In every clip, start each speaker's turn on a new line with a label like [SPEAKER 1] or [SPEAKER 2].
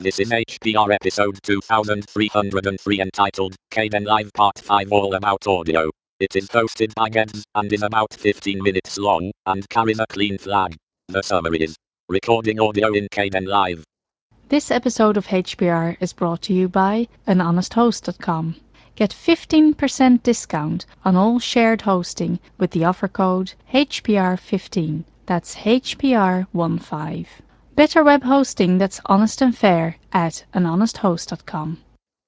[SPEAKER 1] This is HPR episode 2303 entitled Kden Live Part 5 All About Audio. It is hosted by Geds and is about 15 minutes long and carries a clean flag. The summary is recording audio in Kden Live.
[SPEAKER 2] This episode of HPR is brought to you by anhonesthost.com. Get 15% discount on all shared hosting with the offer code HPR15. That's HPR15. Better web hosting that's honest and fair at anhonesthost.com.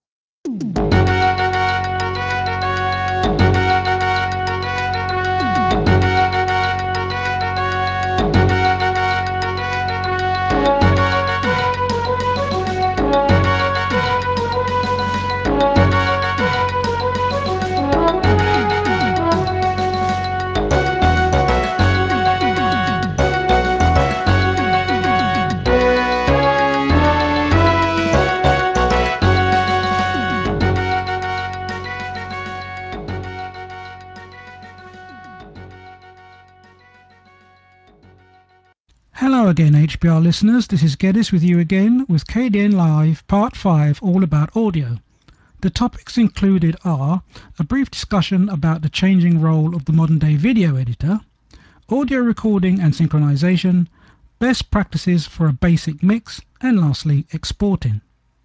[SPEAKER 3] Hello again, HPR listeners. This is Geddes with you again with KDN Live Part 5 all about audio. The topics included are a brief discussion about the changing role of the modern day video editor, audio recording and synchronization, best practices for a basic mix, and lastly, exporting.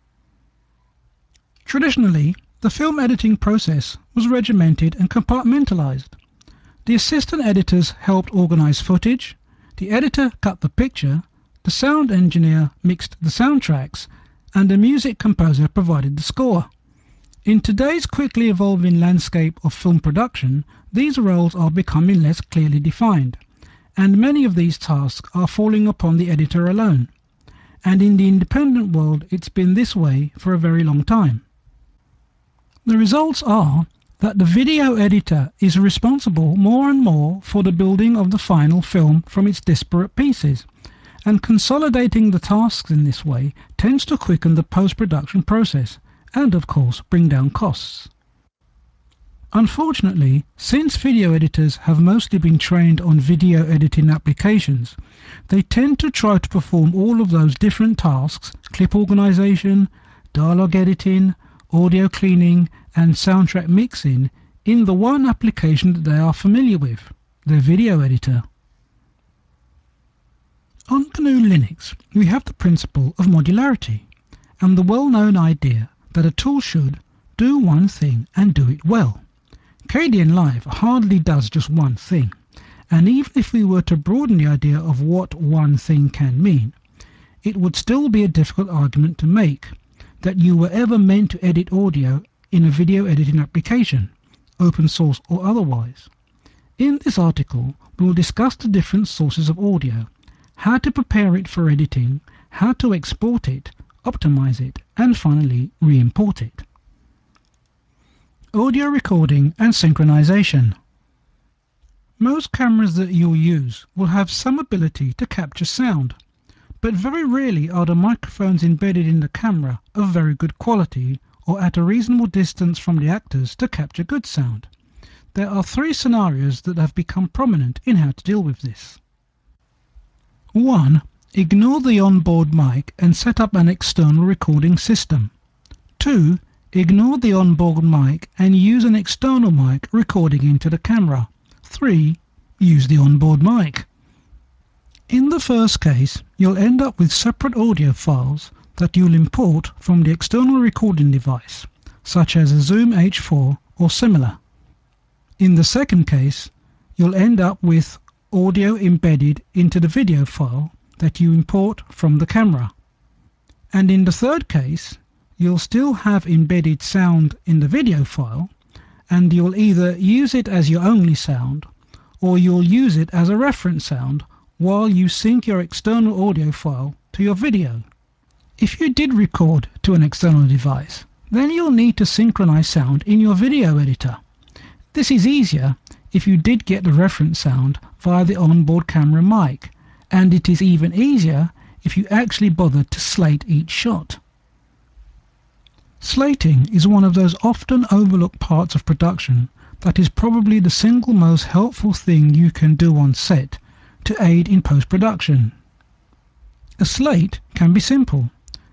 [SPEAKER 3] Traditionally, the film editing process was regimented and compartmentalized. The assistant editors helped organize footage, the editor cut the picture, the sound engineer mixed the soundtracks, and the music composer provided the score. In today's quickly evolving landscape of film production, these roles are becoming less clearly defined, and many of these tasks are falling upon the editor alone. And in the independent world, it's been this way for a very long time. The results are that the video editor is responsible more and more for the building of the final film from its disparate pieces, and consolidating the tasks in this way tends to quicken the post-production process and, of course, bring down costs. Unfortunately, since video editors have mostly been trained on video editing applications, they tend to try to perform all of those different tasks, clip organization, dialogue editing, audio cleaning, and soundtrack mixing in the one application that they are familiar with, their video editor. On GNU Linux, we have the principle of modularity, and the well-known idea that a tool should do one thing and do it well. KDN Live hardly does just one thing, and even if we were to broaden the idea of what one thing can mean, it would still be a difficult argument to make that you were ever meant to edit audio in a video editing application, open source or otherwise. In this article, we will discuss the different sources of audio, how to prepare it for editing, how to export it, optimize it, and finally re-import it. Audio recording and synchronization. Most cameras that you'll use will have some ability to capture sound, but very rarely are the microphones embedded in the camera of very good quality or at a reasonable distance from the actors to capture good sound. There are three scenarios that have become prominent in how to deal with this. 1. Ignore the onboard mic and set up an external recording system. 2. Ignore the onboard mic and use an external mic recording into the camera. 3. Use the onboard mic. In the first case, you'll end up with separate audio files that you'll import from the external recording device, such as a Zoom H4 or similar. In the second case, you'll end up with audio embedded into the video file that you import from the camera. And in the third case, you'll still have embedded sound in the video file, and you'll either use it as your only sound, or you'll use it as a reference sound while you sync your external audio file to your video. If you did record to an external device, then you'll need to synchronize sound in your video editor. This is easier if you did get the reference sound via the onboard camera mic, and it is even easier if you actually bothered to slate each shot. Slating is one of those often overlooked parts of production that is probably the single most helpful thing you can do on set to aid in post-production. A slate can be simple.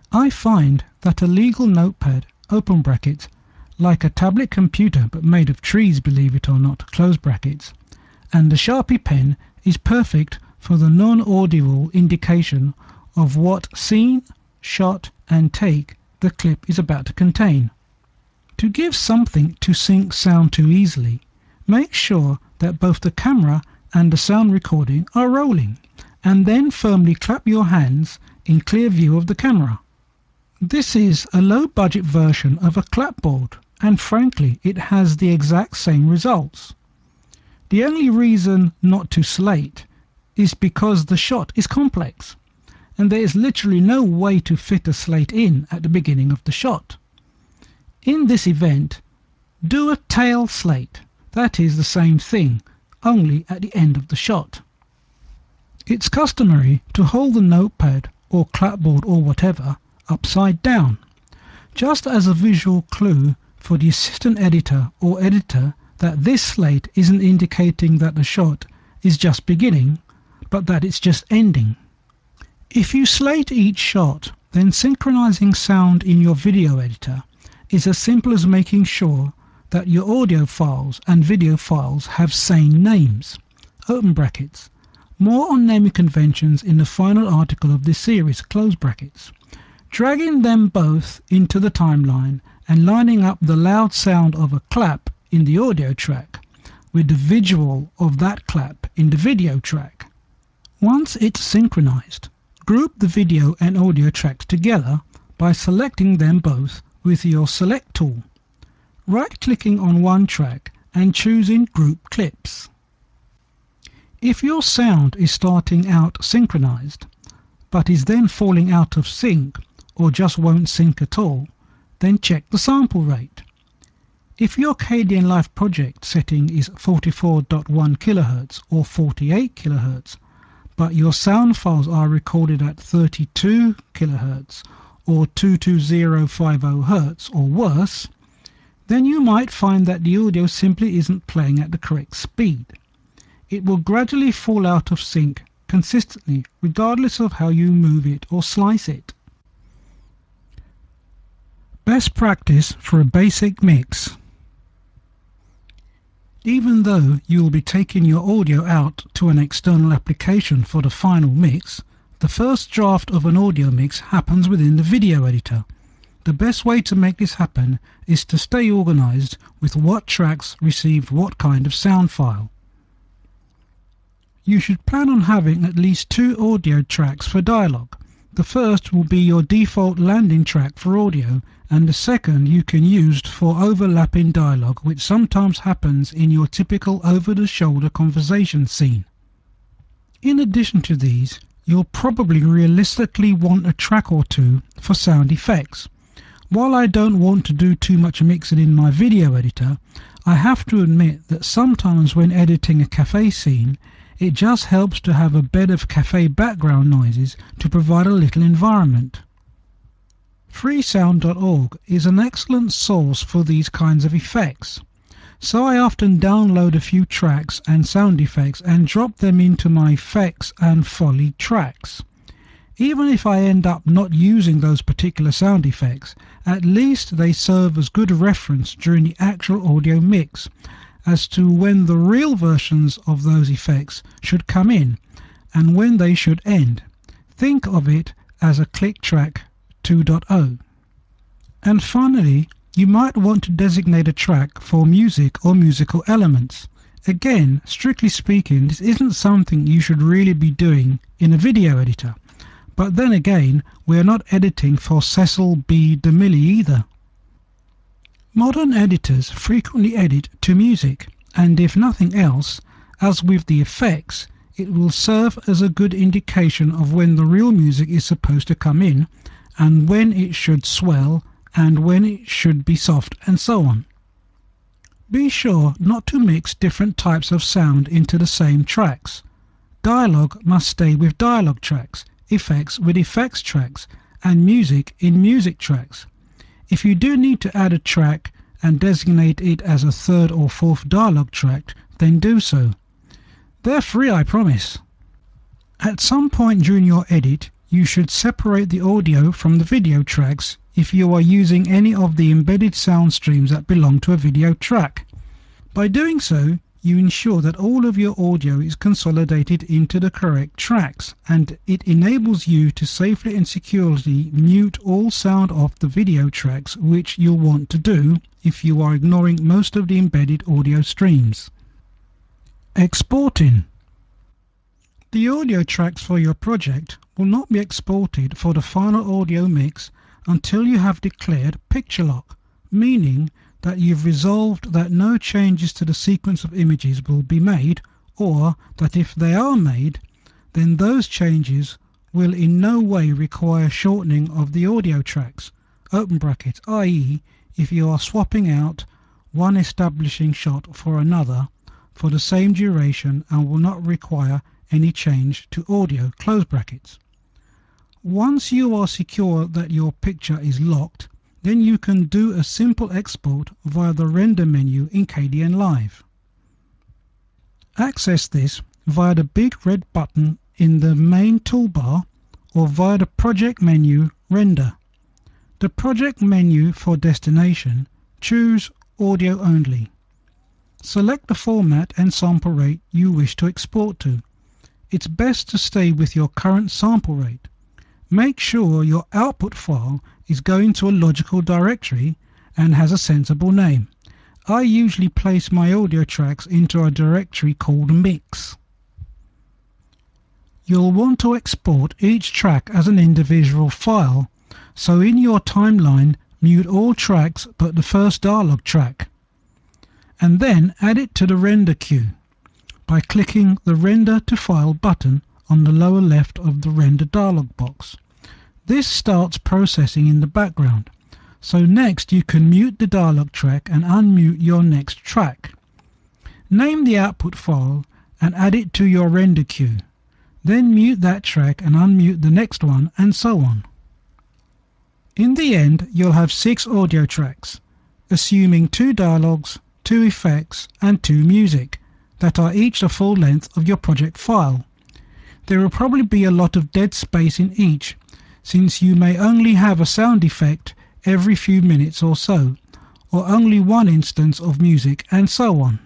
[SPEAKER 3] I find that a legal notepad, open brackets, like a tablet computer but made of trees, believe it or not, close brackets, and the Sharpie pen is perfect for the non-audible indication of what scene, shot and take the clip is about to contain. To give something to sync sound to easily, make sure that both the camera and the sound recording are rolling, and then firmly clap your hands in clear view of the camera. This is a low-budget version of a clapboard, and frankly it has the exact same results. The only reason not to slate is because the shot is complex, and there is literally no way to fit a slate in at the beginning of the shot. In this event, do a tail slate, that is the same thing, only at the end of the shot. It's customary to hold the notepad or clapboard or whatever upside down, just as a visual clue for the assistant editor or editor that this slate isn't indicating that the shot is just beginning, but that it's just ending. If you slate each shot, then synchronizing sound in your video editor is as simple as making sure that your audio files and video files have same names, open brackets. More on naming conventions in the final article of this series, close brackets. Dragging them both into the timeline and lining up the loud sound of a clap in the audio track with the visual of that clap in the video track. Once it's synchronized, group the video and audio tracks together by selecting them both with your Select tool. Right-clicking on one track and choosing Group Clips. If your sound is starting out synchronized, but is then falling out of sync or just won't sync at all, then check the sample rate. If your Kdenlive project setting is 44.1 kHz or 48 kHz, but your sound files are recorded at 32 kHz or 22050 Hz or worse, then you might find that the audio simply isn't playing at the correct speed. It will gradually fall out of sync consistently regardless of how you move it or slice it. Best practice for a basic mix. Even though you will be taking your audio out to an external application for the final mix, the first draft of an audio mix happens within the video editor. The best way to make this happen is to stay organized with what tracks received what kind of sound file. You should plan on having at least 2 audio tracks for dialogue. The first will be your default landing track for audio, and the second you can use for overlapping dialogue, which sometimes happens in your typical over-the-shoulder conversation scene. In addition to these, you'll probably realistically want a track or two for sound effects. While I don't want to do too much mixing in my video editor, I have to admit that sometimes when editing a cafe scene, it just helps to have a bed of cafe background noises to provide a little environment. Freesound.org is an excellent source for these kinds of effects, so I often download a few tracks and sound effects and drop them into my effects and Foley tracks. Even if I end up not using those particular sound effects, at least they serve as good reference during the actual audio mix as to when the real versions of those effects should come in and when they should end. Think of it as a click track 2.0. And finally, you might want to designate a track for music or musical elements. Again, strictly speaking, this isn't something you should really be doing in a video editor. But then again, we're not editing for Cecil B. DeMille either. Modern editors frequently edit to music, and if nothing else, as with the effects, it will serve as a good indication of when the real music is supposed to come in, and when it should swell, and when it should be soft, and so on. Be sure not to mix different types of sound into the same tracks. Dialogue must stay with dialogue tracks, effects with effects tracks, and music in music tracks. If you do need to add a track and designate it as a 3rd or 4th dialogue track, then do so. They're free, I promise. At some point during your edit, you should separate the audio from the video tracks if you are using any of the embedded sound streams that belong to a video track. By doing so, you ensure that all of your audio is consolidated into the correct tracks, and it enables you to safely and securely mute all sound off the video tracks, which you'll want to do if you are ignoring most of the embedded audio streams. Exporting. The audio tracks for your project will not be exported for the final audio mix until you have declared picture lock, meaning that you've resolved that no changes to the sequence of images will be made, or that if they are made, then those changes will in no way require shortening of the audio tracks, open brackets, i.e. if you are swapping out one establishing shot for another for the same duration and will not require any change to audio, close brackets. Once you are secure that your picture is locked, then you can do a simple export via the render menu in Kdenlive. Access this via the big red button in the main toolbar or via the project menu Render. The project menu for destination, choose Audio Only. Select the format and sample rate you wish to export to. It's best to stay with your current sample rate. Make sure your output file is going to a logical directory and has a sensible name. I usually place my audio tracks into a directory called Mix. You'll want to export each track as an individual file, so in your timeline mute all tracks but the first dialog track, and then add it to the render queue by clicking the Render to File button on the lower left of the render dialog box. This starts processing in the background, so next you can mute the dialog track and unmute your next track. Name the output file and add it to your render queue. Then mute that track and unmute the next one, and so on. In the end, you'll have 6 audio tracks, assuming 2 dialogues, 2 effects and 2 music, that are each the full length of your project file. There will probably be a lot of dead space in each, since you may only have a sound effect every few minutes or so, or only one instance of music, and so on.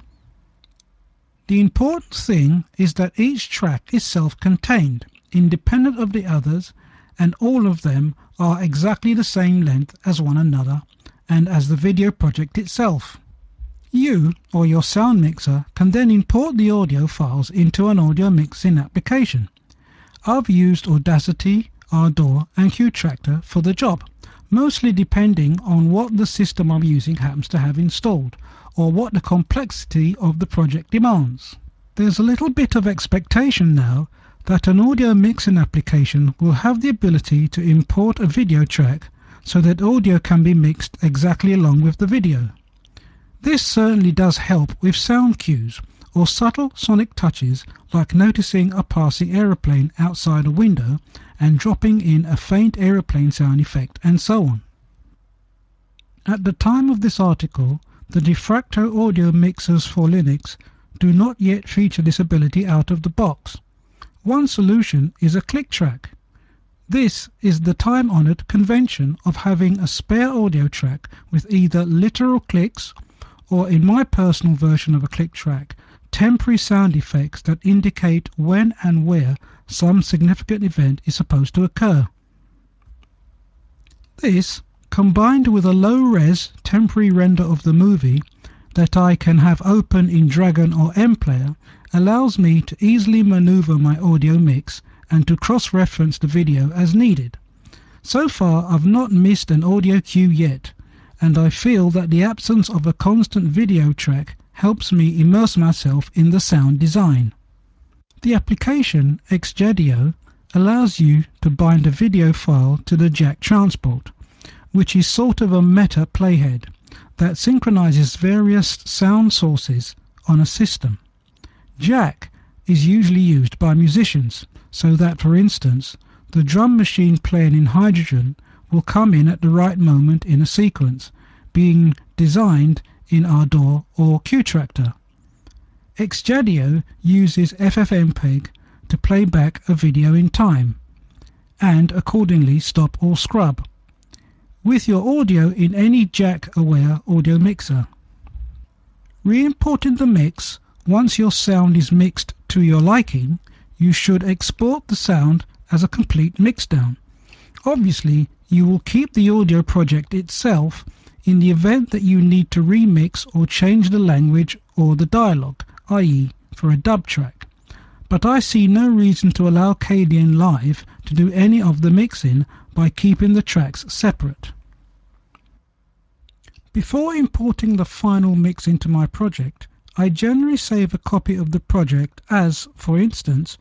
[SPEAKER 3] The important thing is that each track is self-contained, independent of the others, and all of them are exactly the same length as one another and as the video project itself. You or your sound mixer can then import the audio files into an audio mixing application. I've used Audacity, Ardour and QTractor for the job, mostly depending on what the system I'm using happens to have installed, or what the complexity of the project demands. There's a little bit of expectation now that an audio mixing application will have the ability to import a video track so that audio can be mixed exactly along with the video. This certainly does help with sound cues or subtle sonic touches like noticing a passing aeroplane outside a window and dropping in a faint aeroplane sound effect, and so on. At the time of this article, the de facto audio mixers for Linux do not yet feature this ability out of the box. One solution is a click track. This is the time-honored convention of having a spare audio track with either literal clicks or, in my personal version of a click track, temporary sound effects that indicate when and where some significant event is supposed to occur. This, combined with a low-res temporary render of the movie that I can have open in Dragon or MPlayer, allows me to easily maneuver my audio mix and to cross-reference the video as needed. So far I've not missed an audio cue yet, and I feel that the absence of a constant video track helps me immerse myself in the sound design. The application XJadio allows you to bind a video file to the Jack transport, which is sort of a meta playhead that synchronizes various sound sources on a system. Jack is usually used by musicians, so that, for instance, the drum machine playing in Hydrogen will come in at the right moment in a sequence, being designed in Ardour or QTractor. XJadio uses FFmpeg to play back a video in time. and accordingly stop or scrub, with your audio in any jack-aware audio mixer. Re-importing the mix, once your sound is mixed to your liking, you should export the sound as a complete mixdown. Obviously, you will keep the audio project itself in the event that you need to remix or change the language or the dialogue, i.e. for a dub track. But I see no reason to allow Kdenlive to do any of the mixing by keeping the tracks separate. Before importing the final mix into my project, I generally save a copy of the project as, for instance,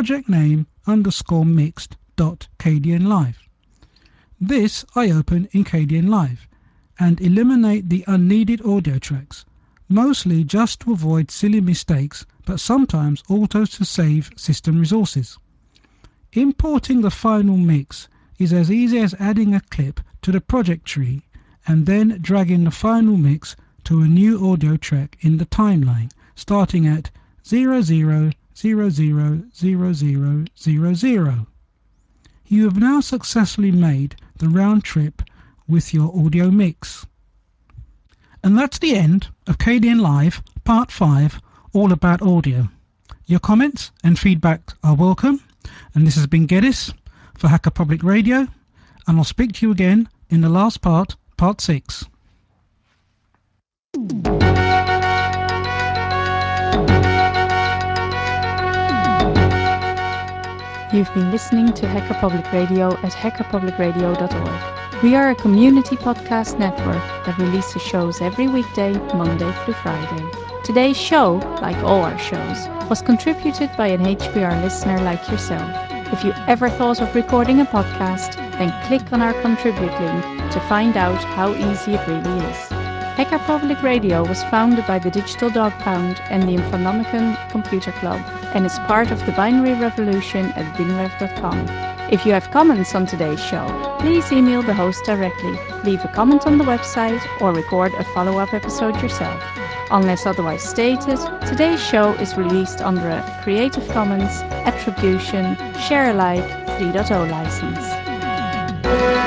[SPEAKER 3] projectname_mixed.kdenlive. This I open in Kdenlive and eliminate the unneeded audio tracks, mostly just to avoid silly mistakes, but sometimes also to save system resources. Importing the final mix is as easy as adding a clip to the project tree and then dragging the final mix to a new audio track in the timeline, starting at 00000000. You have now successfully made the round trip with your audio mix. And that's the end of Kdenlive Part 5, all about audio. Your comments and feedback are welcome, and this has been Geddes for Hacker Public Radio, and I'll speak to you again in the last part, Part 6.
[SPEAKER 2] You've been listening to Hacker Public Radio at hackerpublicradio.org. We are a community podcast network that releases shows every weekday, Monday through Friday. Today's show, like all our shows, was contributed by an HPR listener like yourself. If you ever thought of recording a podcast, then click on our contribute link to find out how easy it really is. Hacker Public Radio was founded by the Digital Dog Pound and the Infonomicon Computer Club and is part of the binary revolution at binrev.com. If you have comments on today's show, please email the host directly, leave a comment on the website, or record a follow-up episode yourself. Unless otherwise stated, today's show is released under a Creative Commons Attribution Share Alike 3.0 license.